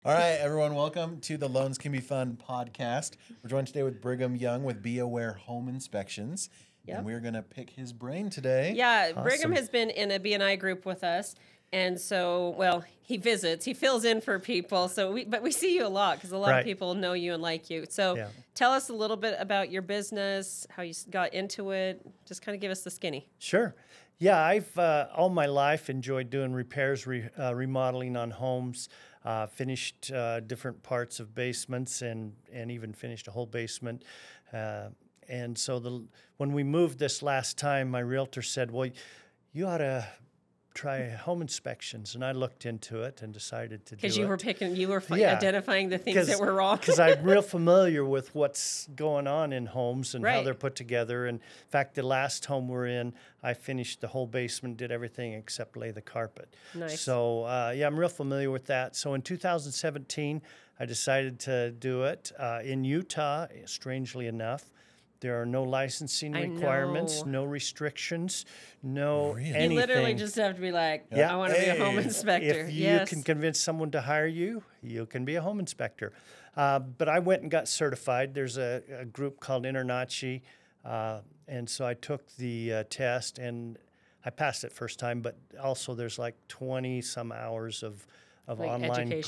All right, everyone, welcome to the Loans Can Be Fun podcast. We're joined today with Brigham Young with Be Aware Home Inspections, and Yep. we're going to pick his brain today. Yeah, Awesome. Brigham has been in a BNI group with us. And so, well, he visits, he fills in for people. But we see you a lot because a lot of people know you and like you. So tell us a little bit about your business, how you got into it. Just kind of give us the skinny. Sure. Yeah, I've all my life enjoyed doing repairs, remodeling on homes. Finished different parts of basements and even finished a whole basement. And so when we moved this last time, my realtor said, well, you ought to try home inspections. And I looked into it and decided to do it. Because you were identifying the things that were wrong. Because I'm real familiar with what's going on in homes and how they're put together. And in fact, the last home we're in, I finished the whole basement, did everything except lay the carpet. Nice. So, I'm real familiar with that. So in 2017, I decided to do it in Utah, strangely enough. There are no licensing requirements, no restrictions, no anything. You literally just have to be like, I want to be a home inspector. If you can convince someone to hire you, you can be a home inspector. But I went and got certified. There's a group called InterNACHI, and so I took the test, and I passed it first time, but also there's like 20-some hours of online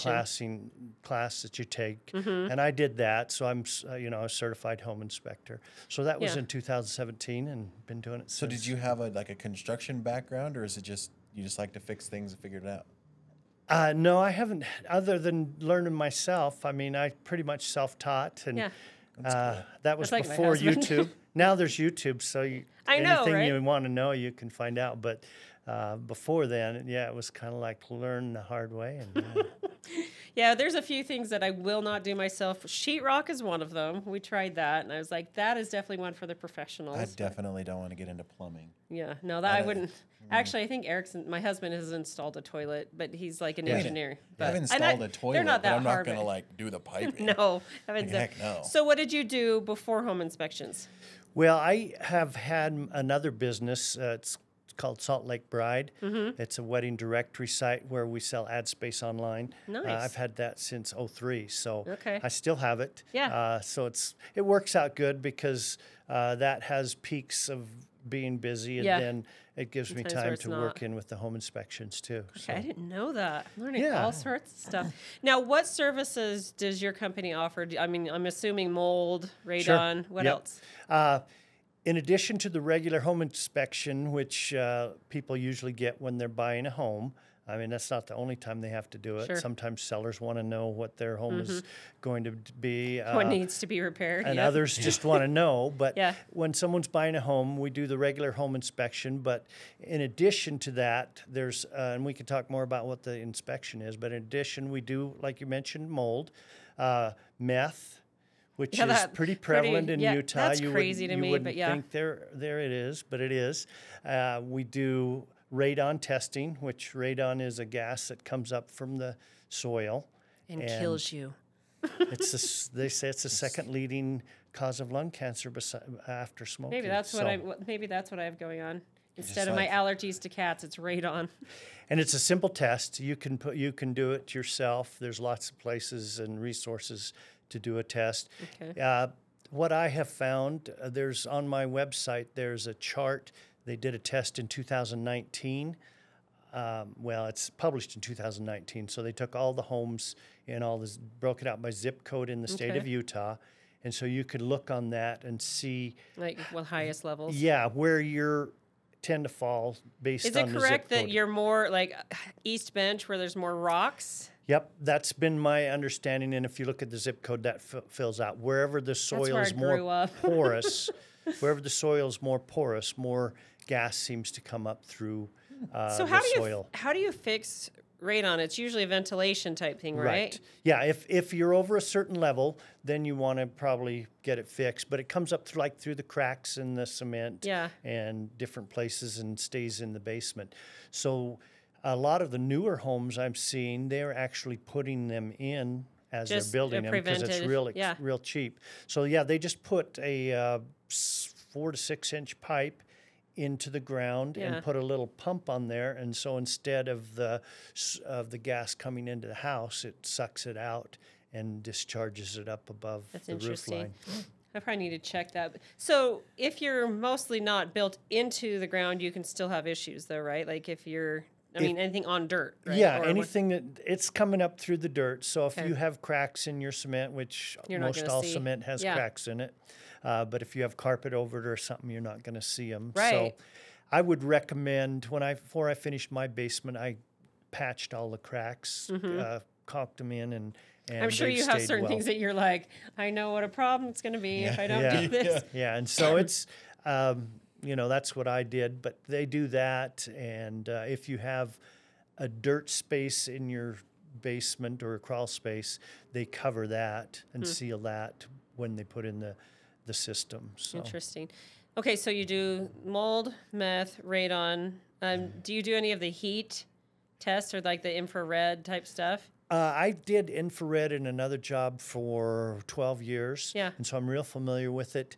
class that you take, and I did that. So I'm, a certified home inspector. So that was in 2017, and been doing it since. So did you have a construction background, or is it just you just like to fix things and figure it out? No, I haven't. Other than learning myself, I mean, I pretty much self-taught, and that was like before YouTube. Now there's YouTube, so anything you want to know, you can find out. But before then, it was kind of like learn the hard way. And yeah, there's a few things that I will not do myself. Sheetrock is one of them. We tried that, and I was like, that is definitely one for the professionals. I definitely don't want to get into plumbing. Yeah, no, that I wouldn't. Actually, I think Erickson, my husband, has installed a toilet, but he's like an engineer. But I've installed a toilet, but I'm not going to do the piping. No, haven't done. Heck no. So what did you do before home inspections? Well, I have had another business. It's called Salt Lake Bride. It's a wedding directory site where we sell ad space online. Nice. I've had that since 2003, so Okay. I still have it. Yeah. So it works out good because that has peaks of being busy, and then it gives me Sometimes time where it's to not. work in with the home inspections too. Okay, I didn't know that. I'm learning Yeah. all sorts of stuff. Now, what services does your company offer? I mean, I'm assuming mold, radon. What else? In addition to the regular home inspection, which people usually get when they're buying a home, I mean, that's not the only time they have to do it. Sure. Sometimes sellers want to know what their home is going to be. What needs to be repaired? And others just want to know. But Yeah. when someone's buying a home, we do the regular home inspection. But in addition to that, there's, and we can talk more about what the inspection is, but in addition, we do, like you mentioned, mold, meth, which is pretty prevalent in Utah. That's crazy to me, wouldn't but yeah. think there it is, but it is. We do radon testing, which radon is a gas that comes up from the soil and kills you. They say it's the second leading cause of lung cancer after smoking. Maybe that's what I have going on. Instead of my allergies to cats, it's radon. And it's a simple test. You can do it yourself. There's lots of places and resources to do a test. Okay. What I have found, there's on my website, there's a chart. They did a test in 2019. Well, it's published in 2019. So they took all the homes and all this, broke it out by zip code in the state of Utah. And so you could look on that and see. Like, well, highest levels. Yeah, where you're tend to fall based on the zip code. Is it correct that you're more like East Bench where there's more rocks? Yep, that's been my understanding. And if you look at the zip code, that fills out. Wherever the soil is more porous, more gas seems to come up through the soil. How do you fix radon? It's usually a ventilation type thing, right? Yeah, if you're over a certain level, then you want to probably get it fixed. But it comes up through the cracks in the cement and different places and stays in the basement. So a lot of the newer homes I'm seeing, they're actually putting them in as they're building them because it's real cheap. So they just put a 4 to 6 inch pipe into the ground Yeah. and put a little pump on there, and so instead of the gas coming into the house, it sucks it out and discharges it up above That's the roof interesting. line. I probably need to check that. So if you're mostly not built into the ground, you can still have issues though, right? Like if you're, anything on dirt, right? Yeah, Or anything that it's coming up through the dirt. So if Okay. you have cracks in your cement, which You're not most gonna all see. cement has Yeah. cracks in it, but if you have carpet over it or something, you're not going to see them. Right. So I would recommend before I finished my basement, I patched all the cracks, caulked them in, and I'm sure they've you have stayed certain well. things that you're like, I know what a problem it's going to be if I don't Yeah. do this. Yeah, and so it's, that's what I did. But they do that, and if you have a dirt space in your basement or a crawl space, they cover that and seal that when they put in the system. So Interesting. Okay, so you do mold, meth, radon. Do you do any of the heat tests or like the infrared type stuff? I did infrared in another job for 12 years. Yeah. And so I'm real familiar with it.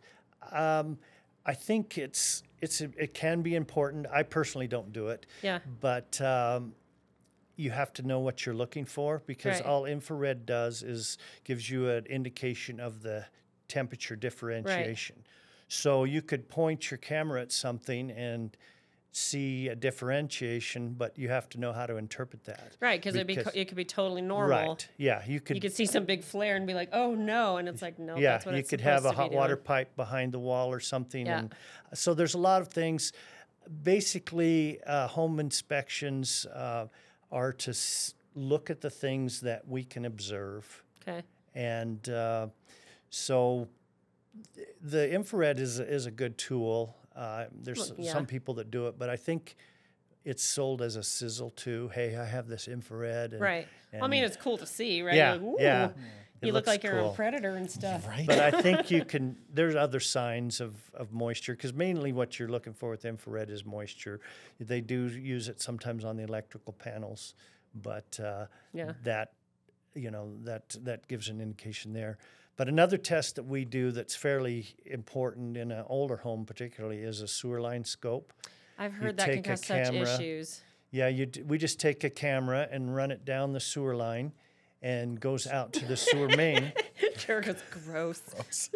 I think it can be important. I personally don't do it. Yeah. But you have to know what you're looking for, because Right. all infrared does is gives you an indication of the temperature differentiation. So you could point your camera at something and see a differentiation, but you have to know how to interpret that. Right, because it could be totally normal. Right. Yeah, you could. You could see some big flare and be like, "Oh no!" And it's like, "No, Yeah, that's what you it's could have a supposed to hot be water doing." pipe behind the wall or something. Yeah. And so there's a lot of things. Basically, home inspections are to look at the things that we can observe. Okay. And so the infrared is a good tool. There's Yeah. some people that do it, but I think it's sold as a sizzle too. Hey, I have this infrared. And, Right. Well, I mean, and- it's cool to see, right? yeah, Like, ooh, yeah. It You look looks like you're cool. a predator and stuff. Right. But I think there's other signs of moisture, because mainly what you're looking for with infrared is moisture. They do use it sometimes on the electrical panels, but Yeah. that gives an indication there. But another test that we do that's fairly important in an older home particularly is a sewer line scope. I've heard that can take a cause such camera. issues. Yeah, we just take a camera and run it down the sewer line and goes out to the sewer main. Jericho's gross.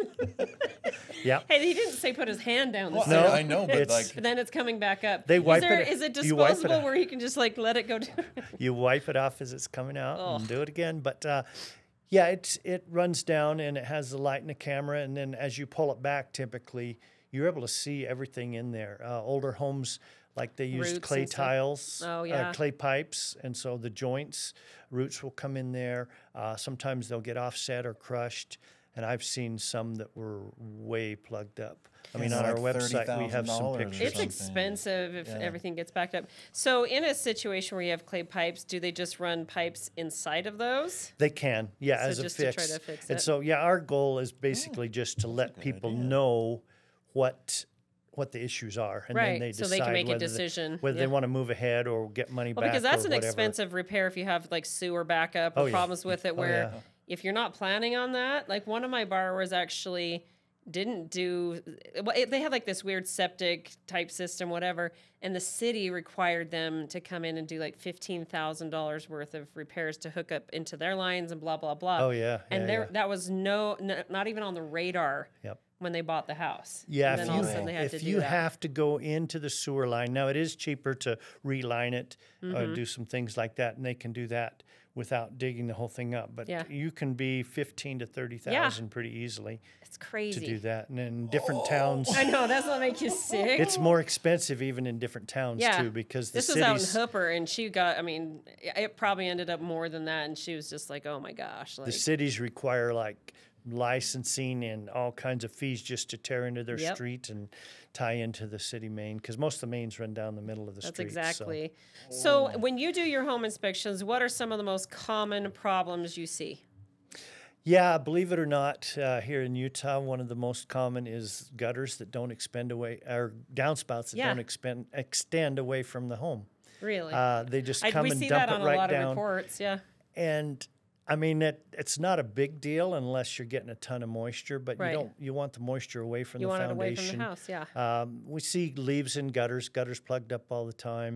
Yeah. Hey, he didn't say put his hand down the Well, sewer. I know, but It's- But then it's coming back up. They wipe it- Is it you wipe it disposable out. where you can just like let it go? You wipe it off as it's coming out and Ugh. do it again. But yeah, it runs down and it has the light and the camera. And then as you pull it back, typically you're able to see everything in there. Older homes, like they used Roots clay and stuff. tiles, Oh, yeah. clay pipes. And so the joints, roots will come in there. Sometimes they'll get offset or crushed. And I've seen some that were way plugged up. I mean, It's on our like website, we have some $30,000 or pictures. It's something. expensive if Yeah. everything gets backed up. So, in a situation where you have clay pipes, do they just run pipes inside of those? They can, yeah, So as a just to fix. try to fix And it. so, yeah, our goal is basically just to let people know what the issues are, and then Right, they so decide they can make a whether decision, whether yeah. they want to move ahead or get money Well, back. because that's or an whatever. expensive repair if you have like sewer backup or Oh, yeah. problems with it. Where yeah. if you're not planning on that, like one of my borrowers actually didn't do. They had like this weird septic type system, whatever, and the city required them to come in and do like $15,000 worth of repairs to hook up into their lines and blah blah blah. Oh, yeah, and yeah, there yeah. that was not even on the radar. Yep. When they bought the house. Yeah, And then all of a sudden they had to if do you that. have to go into the sewer line, now it is cheaper to reline it, Mm-hmm. do some things like that, and they can do that without digging the whole thing up. But Yeah. you can be 15 to 30,000 pretty easily It's crazy. to do that, and in different towns. I know, that's what make you sick. It's more expensive even in different towns Yeah. too, because the This was out in cities Hooper, and she got. I mean, it probably ended up more than that, and she was just like, "Oh my gosh!" Like, the cities require like licensing and all kinds of fees just to tear into their Yep. street and tie into the city main, because most of the mains run down the middle of the that's street. exactly. So, when you do your home inspections, what are some of the most common problems you see? Yeah, believe it or not, here in Utah, one of the most common is gutters that don't extend away, or downspouts that Yeah. don't extend away from the home. Really, They just we come and see dump that it on a right lot down. of reports. Yeah, And I mean, it's not a big deal unless you're getting a ton of moisture, but you want the moisture away from the foundation. You want it away from the house, yeah. We see leaves in gutters plugged up all the time.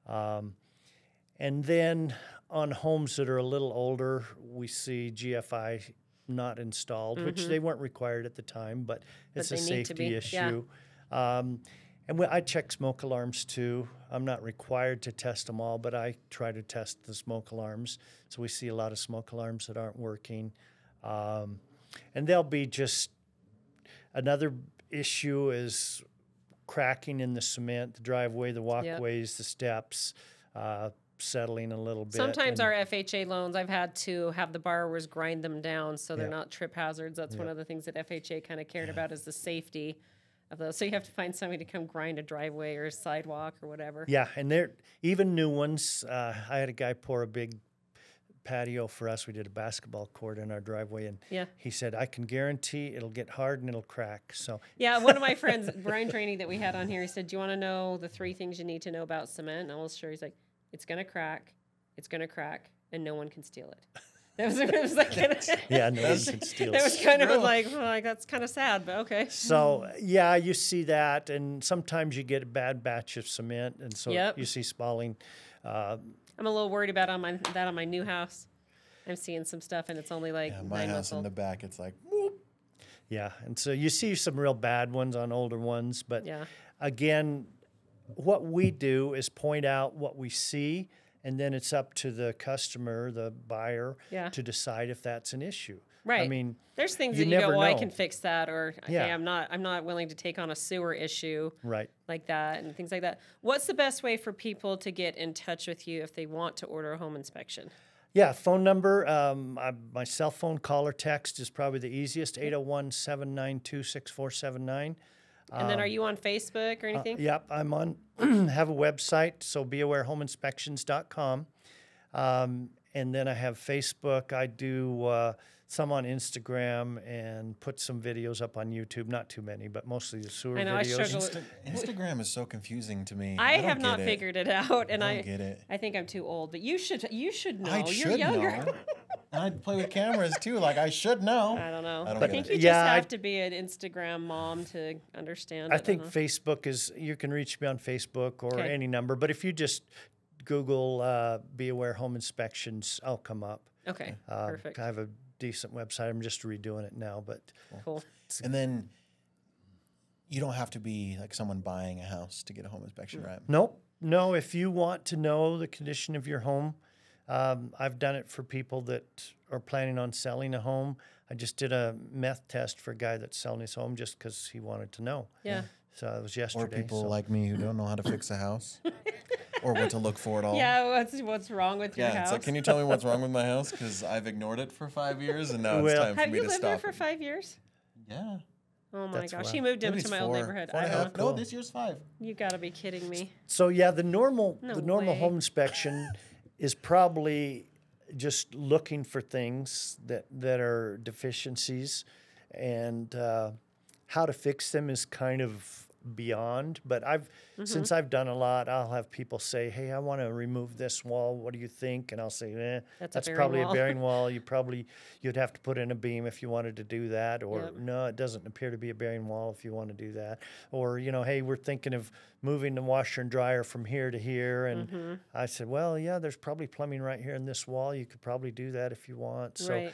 And then on homes that are a little older, we see GFI not installed, which they weren't required at the time, but it's a safety issue. Yeah. And I check smoke alarms too. I'm not required to test them all, but I try to test the smoke alarms. So we see a lot of smoke alarms that aren't working. And there'll be just another issue is cracking in the cement, the driveway, the walkways, the steps, settling a little bit. Sometimes our FHA loans, I've had to have the borrowers grind them down so they're not trip hazards. That's one of the things that FHA kind of cared about is the safety of those. So you have to find somebody to come grind a driveway or a sidewalk or whatever. Yeah, and they're even new ones. I had a guy pour a big patio for us. We did a basketball court in our driveway, and he said, I can guarantee it'll get hard and it'll crack. So yeah, one of my friends, Brian Trainey, that we had on here, he said, do you want to know the 3 things you need to know about cement? And I was sure. He's like, it's going to crack, and no one can steal it. It was like no one can steal it. It was kind of like that's kind of sad, but okay. So yeah, you see that, and sometimes you get a bad batch of cement, and so you see spalling. I'm a little worried about on my new house. I'm seeing some stuff, and it's only like my 9 house months in old. the back. It's like whoop. Yeah, and so you see some real bad ones on older ones, but again, what we do is point out what we see. And then it's up to the customer, the buyer, to decide if that's an issue. Right. I mean, there's things that you go, well, I can fix that, or hey, I'm not willing to take on a sewer issue, like that, and things like that. What's the best way for people to get in touch with you if they want to order a home inspection? Yeah, phone number. My cell phone, call or text is probably the easiest. 801-792-6479. And then are you on Facebook or anything? Yep, I'm on, have a website, so beawarehomeinspections.com. And then I have Facebook. I do some on Instagram and put some videos up on YouTube. Not too many, but mostly the sewer videos. I struggle Instagram is so confusing to me. I have not figured it out, and I get it. I think I'm too old, but you should know. You're younger. Know. And I play with cameras too. Like I should know. I don't know. I think you just have to be an Instagram mom to understand. I think Facebook is. You can reach me on Facebook or any number. But if you just Google Be Aware Home Inspections, I'll come up. Okay, perfect. I have a decent website. I'm just redoing it now, but cool. And then you don't have to be like someone buying a house to get a home inspection, right? Nope. No, if you want to know the condition of your home. I've done it for people that are planning on selling a home. I just did a meth test for a guy that's selling his home just because he wanted to know. Yeah. So it was yesterday. Or people like me who don't know how to fix a house or what to look for at all. Yeah, what's wrong with your house? Yeah, it's like, can you tell me what's wrong with my house? Because I've ignored it for 5 years, and now it's time for me to stop. Have you lived there for 5 years? Yeah. Oh my gosh, he moved into my old neighborhood. I don't know. No, this year's 5. You got to be kidding me. So yeah, the normal home inspection is probably just looking for things that are deficiencies, and how to fix them is kind of beyond. But since I've done a lot, I'll have people say, hey, I want to remove this wall. What do you think? And I'll say, that's probably a bearing wall. You'd have to put in a beam if you wanted to do that. Or no, it doesn't appear to be a bearing wall if you want to do that. Or, hey, we're thinking of moving the washer and dryer from here to here. And I said, well, yeah, there's probably plumbing right here in this wall. You could probably do that if you want. So,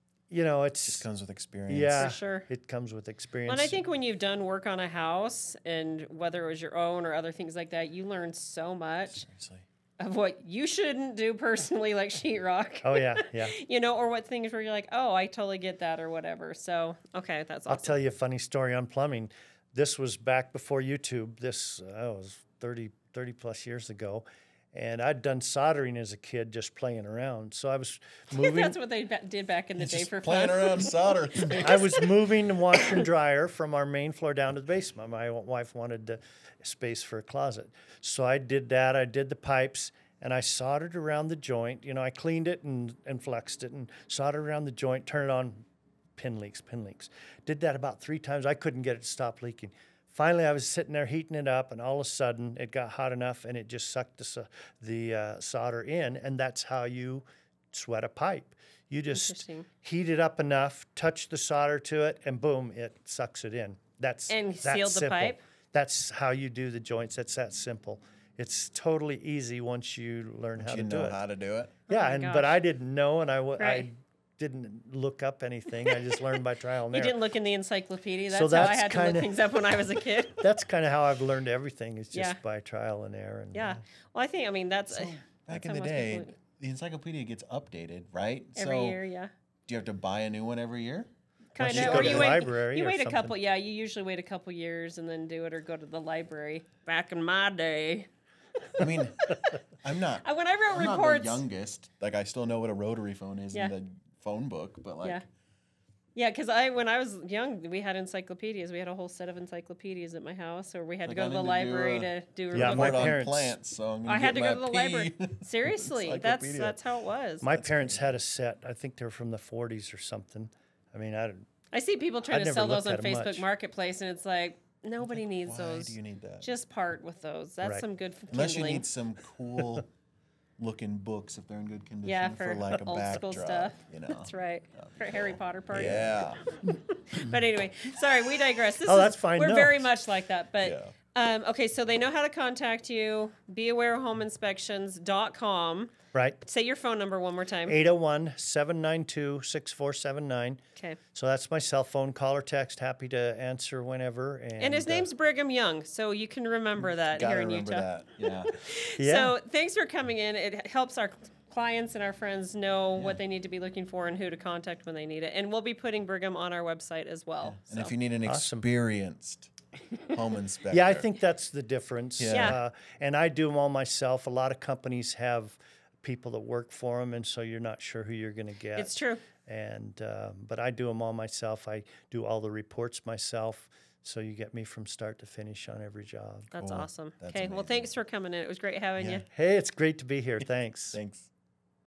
it just comes with experience. Yeah, for sure. It comes with experience. Well, and I think when you've done work on a house, and whether it was your own or other things like that, you learn so much of what you shouldn't do personally, like sheetrock. Oh, yeah. Or what things where you're like, oh, I totally get that or whatever. So, okay, that's awesome. I'll tell you a funny story on plumbing. This was back before YouTube. This was 30 plus years ago. And I'd done soldering as a kid, just playing around. So I was moving. That's what they did back in the day for playing fun. around soldering. I was moving the washer and dryer from our main floor down to the basement. My wife wanted space for a closet. So I did that. I did the pipes, and I soldered around the joint. I cleaned it and flexed it and soldered around the joint, turned it on, pin leaks. Did that about 3 times. I couldn't get it to stop leaking. Finally, I was sitting there heating it up, and all of a sudden, it got hot enough, and it just sucked the solder in, and that's how you sweat a pipe. You just Interesting. heat it up enough, touch the solder to it, and boom, it sucks it in. And that's seal the simple. pipe? That's how you do the joints. It's that simple. It's totally easy once you learn how to do it. How to do it. Yeah, my but gosh. I didn't know, and I Right. didn't look up anything. I just learned by trial and You error. didn't look in the encyclopedia. So That's how I that's had to look kinda- things up when I was a kid. That's kind of how I've learned everything, is just Yeah. by trial and error. And, Yeah. Well, I mean, that's Back that's in how the most day, people- the encyclopedia gets updated, right? every so year, yeah. do you have to buy a new one every year? Kind you of, go or to you the wait. library You or wait a something. couple. Yeah, you usually wait a couple years and then do it, or go to the library. Back in my day, I mean, I'm not. when I wrote I'm not reports, the youngest. Like, I still know what a rotary phone is Yeah. in the phone book, but like, yeah, because when I was young, we had encyclopedias. We had a whole set of encyclopedias at my house, or we had to Like, go I to the need to do library a- to do. Yeah, a my book. on parents- plants, so I'm gonna I had to get go to my the library. pea Seriously, encyclopedia. that's how it was. My parents had a set. I think they're from the 40s or something. I mean, I see people trying I'd to never sell those looked on at 'em Facebook much. Marketplace, and it's like nobody needs Why those. do you need that? Just part with those. That's Right. some good Unless you kindling. need some cool looking books if they're in good condition Yeah, for for like a old backdrop. school stuff. You know. That's right. For Harry Potter party. Yeah. But anyway, sorry, we digress. This Oh, is, that's fine. We're No. very much like that. But Yeah. okay, so they know how to contact you. BeAwareHomeInspections.com. right. Say your phone number one more time. 801-792-6479. Okay. So that's my cell phone. Call or text. Happy to answer whenever. And his name's Brigham Young, so you can remember that Gotta here in remember Utah. that. Yeah. Yeah. So thanks for coming in. It helps our clients and our friends know what they need to be looking for and who to contact when they need it. And we'll be putting Brigham on our website as well. And if so. you need an Awesome. experienced home inspector. Yeah, I think that's the difference. Yeah. And I do them all myself. A lot of companies have people that work for them, and so you're not sure who you're going to get. It's true. And but I do them all myself. I do all the reports myself. So you get me from start to finish on every job. That's Cool. awesome. That's Okay, well, amazing. thanks for coming in. It was great having you. Hey, it's great to be here. Thanks. Thanks.